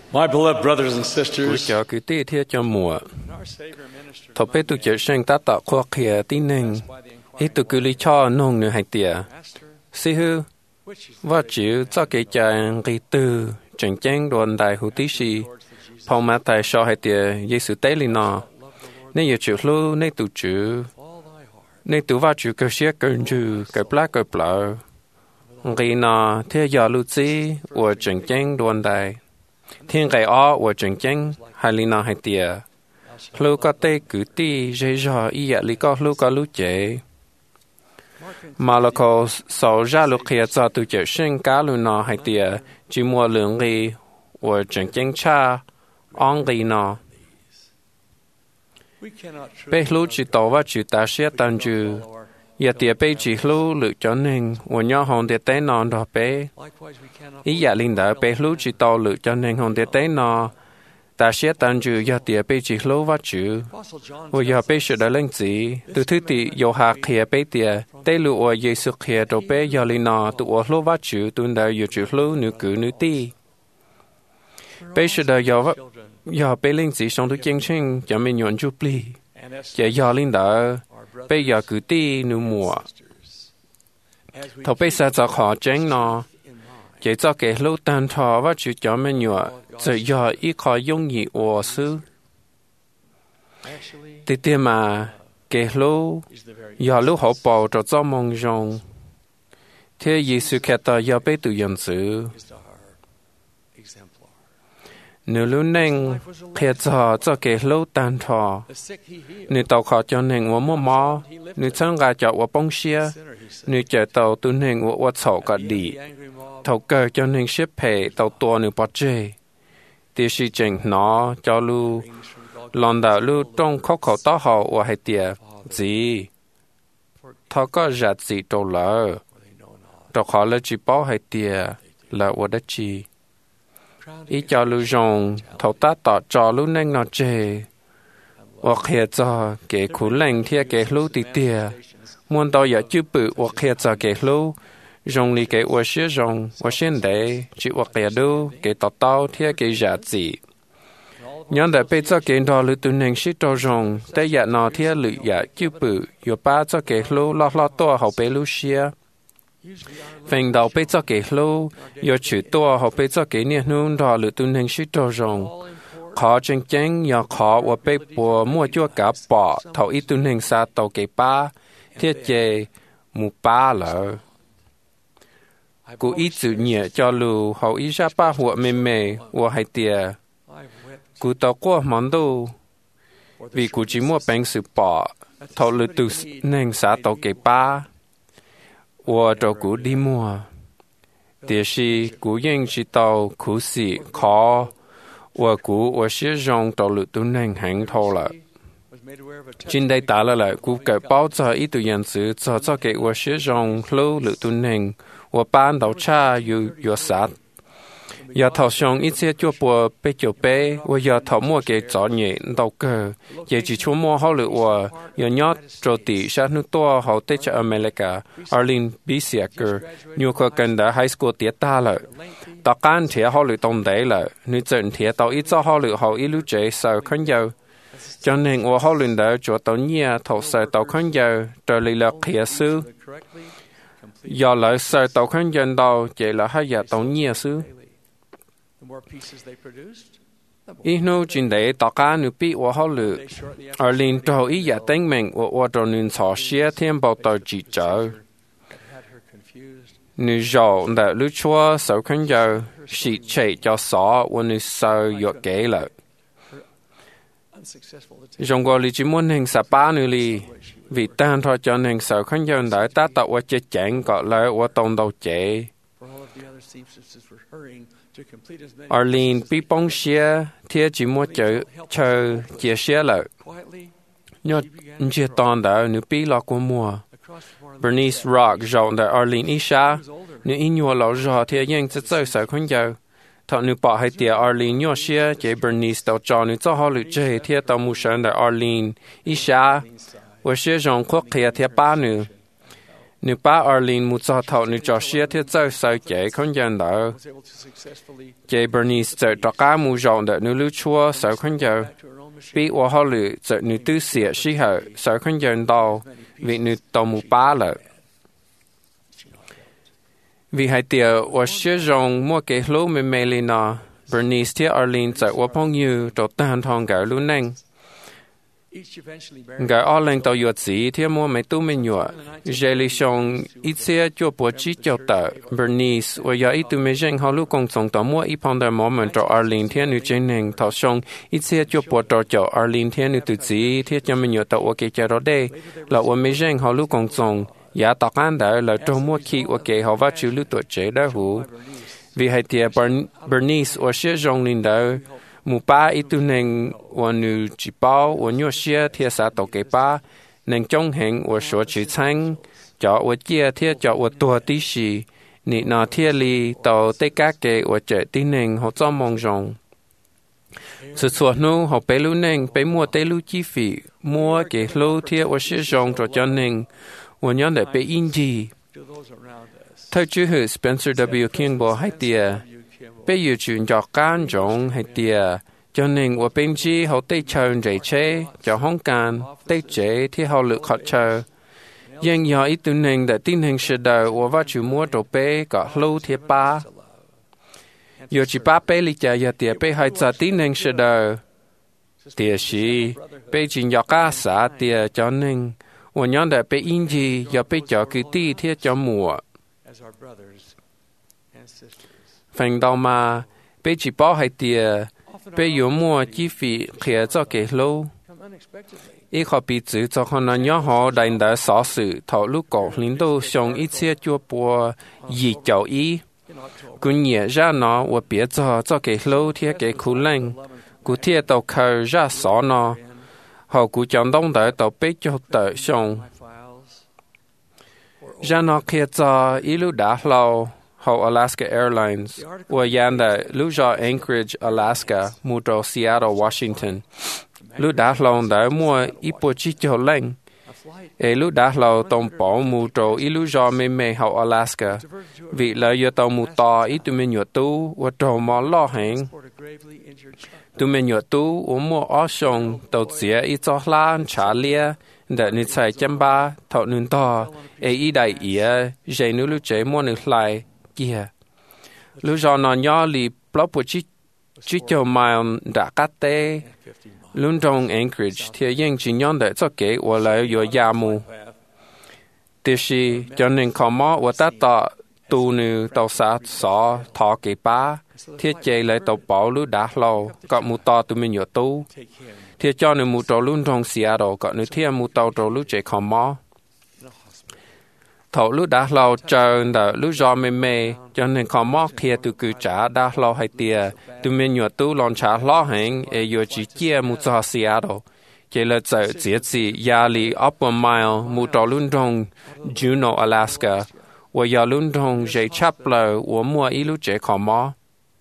My beloved brothers and Cú sisters, cho cứ tê thiết cho mùa. our Savior ministered Thọ bê tu chở sinh tá tạo khoa khía tí nênh. Ý tu cứ lý cho nông nữ hạch tìa. Master, Sĩ hư, which is và chịu cho kế chàng ghi tư, chẳng chán đoàn đại hữu tí sĩ. Phong mát tài so hạch tìa, Giê-xu tế lì nọ. Nên yêu chịu lưu, nên tu chữ. all thy heart, Nên tu va chịu cơ xế cơn chữ, cơ plá. Ghi nọ, thế giờ lưu chí, và chẳng chán đoàn đại. Thiên gai ó, và chẳng chán, hai lì nọ hạch tìa. Lưu có tê cử tí, dây dò ý ạ lý có lưu có lưu chế. Mà là có sau ra lúc kia cho tu chở sinh cá lưu nọ hay tìa, chỉ mua lượng ghi, và chẳng chánh cha, ong ghi nọ. we cannot Bê truly lưu chỉ tổ và chỉ ta sẽ tàn chữ, follow our và tìa bê chỉ lưu lựa cho nên, và nhỏ hồn tìa tế nọ đó bê. likewise we cannot Ý dạ linh đỡ bê lưu chỉ tổ lựa cho nên hồn tìa tế nọ, ta sẽ tàn chữ, và tìa bê chỉ lưu và chữ. Apostle John Và giờ bê sẽ đã lên chỉ, từ thứ tì dầu hạ khía bê tìa, tế lụ ở Giê-xu khía đồ bê giờ linh nọ, tụ ở lưu và chữ, tụ đã dù chữ lưu nữ cử nữ ti. Bê sẽ đã giờ bê linh chỉ xong thứ chân chân, cho mình nhuận chụp ly. and as Chả giờ linh đỡ, our brothers bê giờ cử ti nữ mùa. and sisters, as we Thọ bê sẽ cho khó chánh nọ, in mind, chỉ cho kẻ lưu tàn thọ và chữ cho mình nhuận, chỉ giờ ý khó dung nhị ổ sư. actually Tí tìa mà, kẻ lưu, is the very giờ lưu hậu bầu cho mong rong. Thế Giê-xu khẽ tỏ giờ bê tự dân sự. is our exemplar. Nếu lưu nênh, khẽ cho kẻ lưu tàn thọ. The sick he healed, Nếu tàu khó cho nênh của mô mò, nếu chân gà cho của bông xia, sinner he saved. nếu chạy tàu tu nênh của sổ cả đi. The angry mob Thầu cờ cho nênh xếp hệ tàu tua nếu bọt chê. Tí sĩ chênh nó cho lưu, brings from God lòn đạo lưu trong khóc khẩu tó hậu của hai tìa. Dì, for thọ có giặt gì trâu lỡ. for they know not. Trò khó là chỉ báo hai tìa, là của đất chi. Crowned Ý cho lưu rong, thầu ta tỏ cho lưu nênh nó chê. Và khẽ cho kẻ khủ lành thịa kẻ lưu tì tìa. Muốn tao giả chữ bự và khẽ cho kẻ lưu. Rong lì kẻ ua xế rong, và xên đế, chỉ và kẻ đu, kẻ tỏ tao thịa kẻ giả dị. Nhóm đã bê cho kẻ đo lưu tù nênh xí trò rong, tế giả nó thịa lự giả chữ bự, dù ba cho kẻ lưu lo toa hậu bê lưu xia. Phèn đầu bê cho kẻ lưu, dù chữ toa hậu bê cho kẻ niên nung đo lưu tù nênh xí trò rong. Khó chân chánh nhờ khó và bê bùa mua chua cả bỏ thầu ít tu nền xa tàu kê ba thiết chê mù ba lỡ. Cú ít dự nhẹ cho lù hầu ít ra ba hụa mê và hai tìa. I've wept Cú tàu qua món đồ for the vì cú chỉ mua bánh sự bỏ thầu lù tu nền xa tàu kê ba và trò cú đi mua. Tìa si cú yên chỉ tàu cú xỉ khó và cú và xế rong tàu lự tu nền hành thô lợ. was made aware of a Trên đây ta là lại cú kể báo cho ý tụ nhân sự cho kể và xế rong lưu lự tu nền và ban đầu cha yu sát. Giờ thảo xong ít xe chua bùa bê chua bê và giờ thảo mua kể gió nhẹ đầu cờ. Giờ chỉ chua mua hậu lự và giờ nhót trò tỷ sát nước toa hậu tế cho America Arlene B. Seeker nhiều khó cần đã high school tiết ta lợ. Tao can thiệt hậu lự tông đế lợ. Nếu chân thiệt tao ít cho hậu lự hậu ít lưu chế sao khăn dâu. Cho nên我好亂到做到呢頭世到坤有對你落氣書， correctly complete 又來世到坤人到這了黑日到呢書， daily. The more pieces they produced, the more 一路轉地大家努比我好亂， they shortly after 而連到一日定明我到亂錯些天報到節奏， had her confused. 你做的路錯受坤有是切就所我你受藥幾了， Unsuccessful attempt 用過你只muốn hình sắp ba nữa li. Vì tan thôi cho nên sợ khăn dân đợi ta tạo qua chế chán gọi lời qua tông đầu chế. for all of the other seamstresses were hurrying to complete as many Arlene bị bóng xia, thia chỉ mua chờ chia sẻ lợi. quietly. Nhớ chia toàn đợi nữ bí lọ của mùa. Across from our Bernice Rock rộng đợi Arlene Isha, nữ ý nhua lọ rõ thia dân chất chơi sợ khăn dân. Thọ nữ bỏ hay tìa Arlene nhua xia, chế Bernice tàu cho nữ cho họ lựa chế thia tàu mù sơn đợi Arlene Isha. Và xia rộng khuất khía thia ba nữ. nếu ba Arlene muốn cho thầu nếu cho xe thiết chơi sao chạy không dân đỡ chạy Bernice chạy cho cá mua rộng đỡ nếu lưu chua sao không giờ bị ô họ lử chạy nếu tư xỉa sĩ hở sao không dân đau vì nếu tàu mua ba lợ vì hai tiệt ô xe rộng mua cái lô mê mê lên nó Bernice thiết Arlene chạy ô phong như cho tan thong gạo luôn neng gạo ở lên tàu yuột gì thiết mua mấy tu mình yuột dễ lý xong ít xe cho bộ chỉ cho tờ Bernice và giờ ít tu mình dành họ lúc công sống tàu mua ít phong đời moment cho Arlene thiết nữ trên nền thảo xong ít xe cho bộ cho Arlene thiết nữ tự gì thiết cho mình yuột tàu ok cho đó đây là ô mình dành họ lúc công sống giá tạc ăn đỡ là trong mua khi ok họ vào chịu lúc tuổi trẻ đó hú vì hai tiệt Bernice và xe rong lên đỡ mù ba ít tu nên và nữ chỉ bảo và nhớ xe thiết xã tổ kế ba nên trong hành và số chữ thanh cho và chia thiết cho và tua tí xì nị nọ thiết li tàu tây cá kê và trẻ tí nên họ cho mong rong sự suốt nu họ bé lu nên bé mua tây lu chi phí mua cái lu thiết và xe rong cho nên và nhớ để bé in gì theo chữ hữu Spencer W. Kimball hay tiệt bây giờ chuyện cho can trọng hay tiệt cho nên ở bên chi họ tây chờ dễ chế cho hong can tây chế thì họ lựa khó chờ nhưng giờ ít tu nên để tin hình sự đời và vợ chủ mua đồ bé có lâu thì ba giờ chỉ ba bé lý giải giờ tiệt bé hay cho tin hình sự đời tiệt gì bé chuyện cho cá xã tiệt cho nên và nhớ để bé in gì giờ bé cho cứ ti thì cho mùa phần đầu mà bé chỉ bảo hay tiệt bé yếu mua chi phí khía cho cái lâu ít họ bị giữ cho họ nói nhớ họ đánh đã xóa sự thảo lúc cổ lính đô xong ít xe chua bùa gì cháu ý cũng nhẹ ra nó và biết cho cái lâu thì cái khu lạnh cũng thiệt tàu khởi ra xóa nó họ cũng chọn đông đợi tàu bé cho tờ xong ra nó khía cho ít lúc đã lâu họ Alaska Airlines và yan đã lúc do Anchorage, Alaska, mua cho Seattle, Washington. Lúc đã lâu đã mua ít bộ chi cho lạnh. Lúc đã lâu tổng bảo mua cho ít lúc do mê họ Alaska. Vì là do tàu mua to ít tụi mình nhựa tu và trò mò lo hẹn. Tụi mình nhựa tu và mua ở sông tàu xía ít cho lan trả lia. Để nít xài chăm ba thọ nương to. Ý đại ý dạy nữ lúc chế mua nước lại. Kia, lúc đó nó nhỏ li blog của chỉ cho mile đã cắt té, luôn trong Anchorage thì những chỉ nhon để cho cái và lại vừa gia mù, thì cho nên có mỏ và ta tạo tu nữ tàu sát xó thọ cái ba, thiết chế lại tàu bảo lúc đã lâu, có một tàu tụi mình nhớ tu, thì cho nên một tàu luôn trong Seattle, có nữ thiết một tàu tàu lúc chế có mỏ. Thầu lúc đã lâu chờ đợi lúc do mê cho nên có móc kia từ cứ trả đã lâu hay tiệt từ mình nhớ tu lon trả lo hành e yo chỉ chia một cho Seattle chỉ là giờ chỉ gia li upper mile một trò luôn trong Juneau Alaska và giờ luôn trong dây chắp lờ và mua ít lúc chế có mỏ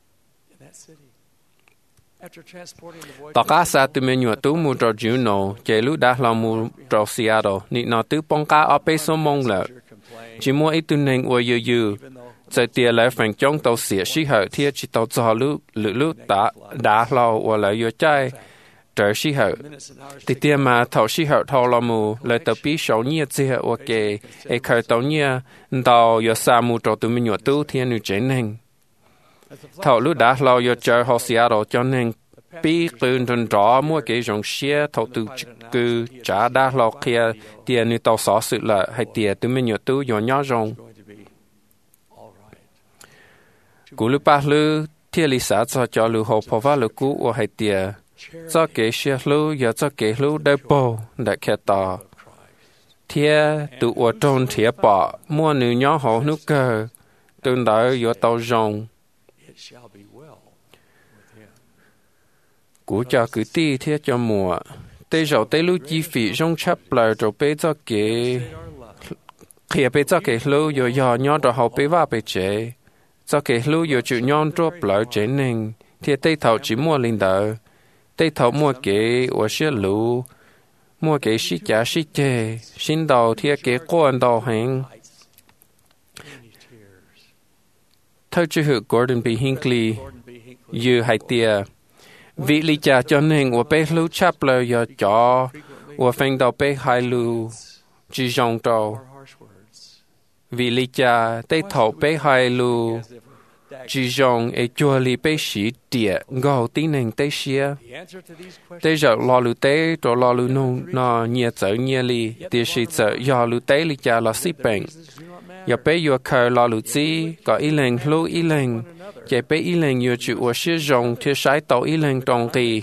tất cả sa từ mình nhớ tu một trò Juneau chỉ lúc đã lâu một trò Seattle nị nó tứ bông cá ở bên sông mông lợ chỉ mua ít tu nên ở yu tại tiệt lại phần trong tàu xỉa sĩ hở thiệt chỉ tàu cho lũ đã lâu và lại vô trái trở sĩ hở thì tiệt mà tàu sĩ hở thâu lo mù lại tàu bí sầu nhia chỉ hở ok ai khởi tàu nhia tàu vô xa mù trò tụi mình nhớ tu thiên nữ chế nên thầu lũ đã lâu vô chờ họ Seattle cho nên bí cơn tròn rõ mua cái dòng xe thầu từ cứ trả đã lâu kia tiền như tàu xóa sự là hay tiền tụi mình nhớ tu nhỏ nhỏ rong cú lũ ba lũ thiên lý xã cho lũ hồ phò vá lũ cũ và hay tiền cho cái xe lũ giờ cho cái lũ đại bò đại kẹt tàu thiên tụ ở trong thiên bò mua nữ nhỏ hồ nước cờ tương đợi vô tàu rong cú cho cứ ti thiết cho mùa tây rau tây lu chi phí trong chấp lại rồi bây giờ cái khi bây giờ cái lu yo yo nhon rồi học bây vào bây chế cho cái lu yo chịu nhon drop lại chế nên thì tây thầu chỉ mua linh đờ tây thầu mua cái ở xe lu mua cái xí chả xí chè xin đầu thì cái quan đầu hàng Thôi chữ hữu Gordon B. Hinckley như hai tia vị lý cha cho nên của bé lưu chắp lời do cho của phanh đầu bé hai lưu chỉ dòng trâu vị lý cha tây thổ bé hai lưu chỉ dòng ấy chua li bé sĩ địa ngầu tí nền tây xia tây giờ lo lưu tây rồi lo lưu nông nó nhẹ trở nhẹ li địa sĩ trở do lưu tây lý cha lo xí bệnh giờ bé vừa khởi lo lưu chi có ý lệnh lưu ý lệnh chạy bé ý lệnh vừa chịu ở sử dụng thì sai tàu ý lệnh đồng kỳ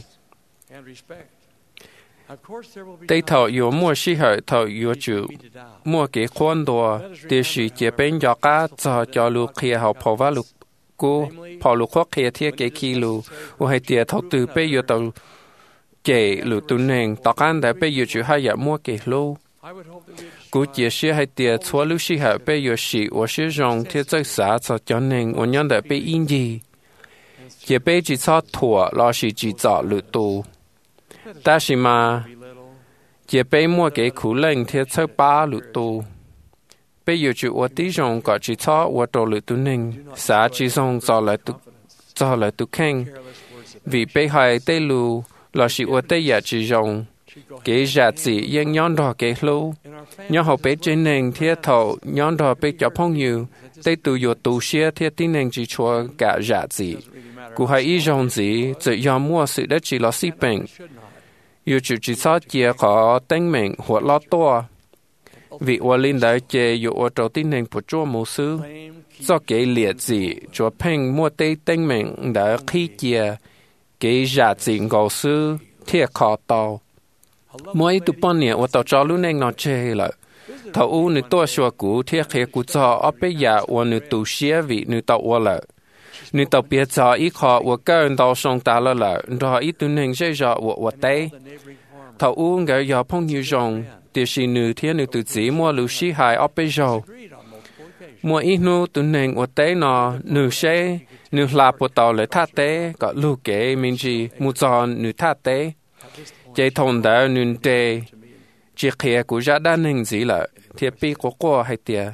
tây thọ vừa mua sĩ hở thọ vừa chịu mua cái khoản đồ địa sĩ chạy bé cho cá cho lưu kia học phổ va lưu cô phò lưu khoác kia thiết cái kỳ lưu và hai tiệt thọ từ bé vừa tàu chạy lưu tu nền tao can để bé vừa chịu hai giờ mua cái lưu cú chia sẻ hai tiệt xóa lưu sĩ hở bé vừa sĩ và sử dụng thì rất xã cho nên và nhân để bé in gì chỉ bé chỉ cho thua lo sĩ chỉ cho lưu tu ta chỉ mà chỉ bé mua cái khủ lệnh thì cho ba lưu tu bây giờ chịu ở tí dùng có chỉ cho ở đồ lưu tu nên xã chỉ dùng cho lại tu khen vì bé hai tây lưu lo sĩ ở tây giờ chỉ dùng cái giá trị yên nhon đỏ cái lâu nhon học bé trên nền thiết thầu nhon đỏ bé cho phong nhiều tây từ yo tu xia thiết tin nền chỉ cho cả giá trị cụ hay ý dùng gì chỉ do mua sự đất chỉ là xí bệnh yo chỉ cho chia có tên mình hoặc lo to vì ở linh đại chế yo ở đầu tin nền của chúa mô sư do cái liệt gì cho phèn mua tây tên mình đã khi chia cái giá trị ngầu sư thiết khó tàu mỗi tụ bọn này ở tàu cho lúc này nó chơi là thầu u nữ tôi xua cũ thiết hệ cũ cho ở bây giờ ở nữ tụ xía vị nữ tàu ở là nữ tàu biết cho ít khó ở cái tàu sông ta là rồi ít tụ nên chơi cho ở tây thầu u người giờ phong nhiều rồng thì chỉ nữ thiết nữ tụ chỉ mua lưu sĩ hại ở bây giờ mua ít nữ tụ nên ở tây nó nữ xe nữ là bộ tàu lấy thắt tây có lưu kế mình chỉ mua cho nữ thắt tây chạy thông đạo nên tê chỉ kia của gia đình hình gì là thiết bị của cô hay tiệt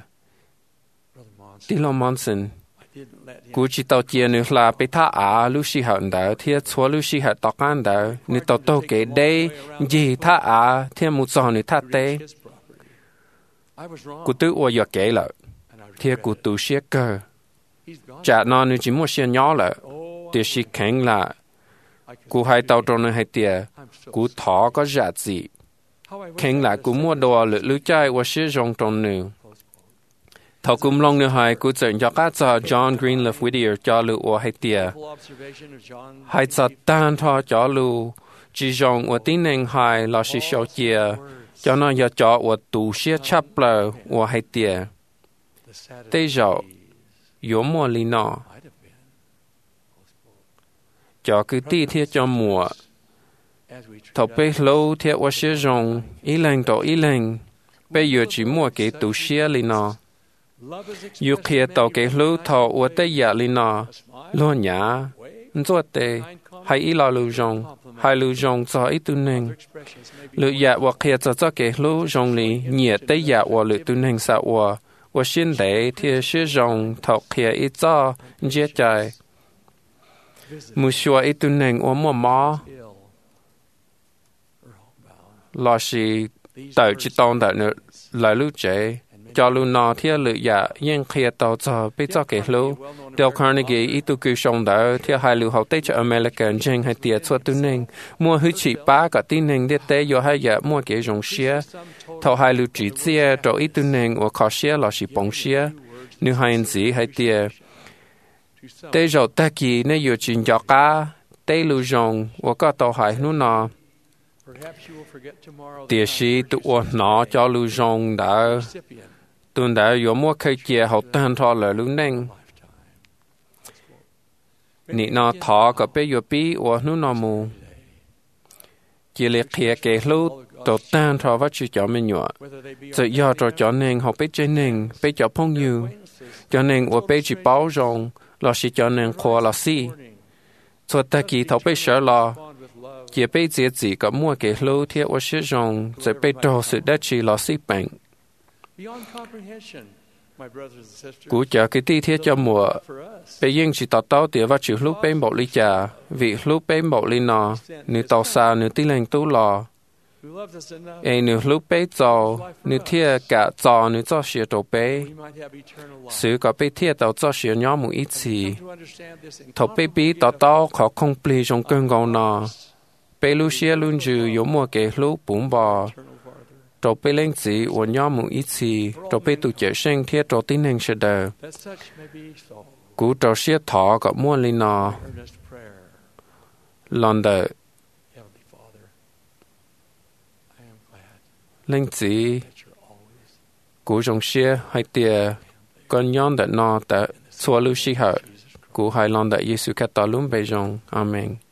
Dylan Monson cú chỉ tàu chia nữa là bị thả Lucy hận đạo thiết xóa Lucy hận tọt ăn đạo nữa tàu cái đây gì thả thiết một giờ nữa thả tê cú tự ở giờ kể là thiết cú tự xia cơ chả nó nữa chỉ một xia nhỏ là thì xí khen là cú hai tàu trong này hai tiệt cú thọ có giá trị khen lại cú mua đồ lựa trái và sử dụng trong nữa thọ cúm long nữa hai cú dẫn cho các cho John Greenleaf Whittier cho lựa ở hai tiệt hai cho tan thọ cho lựa chỉ dùng ở tiếng Anh hai là sử dụng chia cho nó giờ cho ở tủ xe chắp lờ ở hai tiệt bây giờ yếu mua li nọ cho cứ tí thiết cho mùa thầu bê lâu thiết ở sử dụng ý lệnh tổ ý lệnh bây giờ chỉ mua cái tủ xe li nọ yêu kia tàu cái lâu thầu ở tây giả li nọ lo nhá cho tê hay ý lo lưu dùng hay lưu dùng cho ít tu nền lưu giả hoặc kia cho cái lâu dùng li nhiệt tây giả hoặc lưu tu nền sao và xin để thiết sử dụng thầu kia ít cho dễ chạy một số ít tu nền ở mùa mò là sự tự chỉ tông đại nữa lại lưu chế cho lưu nọ thiết lựa giả nhưng khi tàu cho biết cho cái lưu Dale Carnegie ít tu cứu sống đã thiết hai lưu học tế cho American trên hai tiệt cho tu nền mua hữu chỉ ba cả tin nền để tế do hai giả mua cái dùng xia thầu hai lưu chỉ chia cho ít tu nền ở khó xia là sự bóng xia nếu hai gì hai tiệt tế rồi ta kỳ nếu yêu chuyện cho cá tế lưu dùng và có tàu hải nó nọ tiệt sĩ tụ nó cho lưu dùng đã tuần đã có mua khai chia học tan thọ là lưu neng nị nó thọ có bé yêu bí và nó nọ mù chỉ liệt kia cái lưu tổ tan thọ vắt chữ cho mình nhọ tự do cho nên học bé trên nền bé cho phong nhiều cho nên ở bé chỉ bảo rằng là sự cho nên khó là gì cho ta kỳ thấu bé sợ là chỉ bé chỉ có mua cái lâu thiết ở sử dụng chỉ bé đồ sự đã chỉ là gì bệnh cú chờ cái tí thiết cho mùa bây giờ chỉ tao tao tiệt và chịu lúc bên bộ ly trà vì lúc bên bộ ly nọ nếu tao xa nếu tí lên tú lò nếu lúc bên cho nếu thiết cả cho nếu cho sửa đồ bê sự có bê thiết tao cho sửa nhỏ một ít gì thầu bê bí tao tao khó không bì trong cơn gạo nọ bê lu xia luôn dư yếu mùa kể lúc bún bò trâu bê lên chỉ của nhỏ một ít gì trâu bê tụ chế sinh thiết trâu tin hình sẽ đời cú trâu xia thọ có mua lên nọ lần đời lên chỉ cú trong xia hay tiề con nhon đã nọ đã xua lưu xí hở cú hai lần đại Giêsu Kitô luôn bây giờ amen.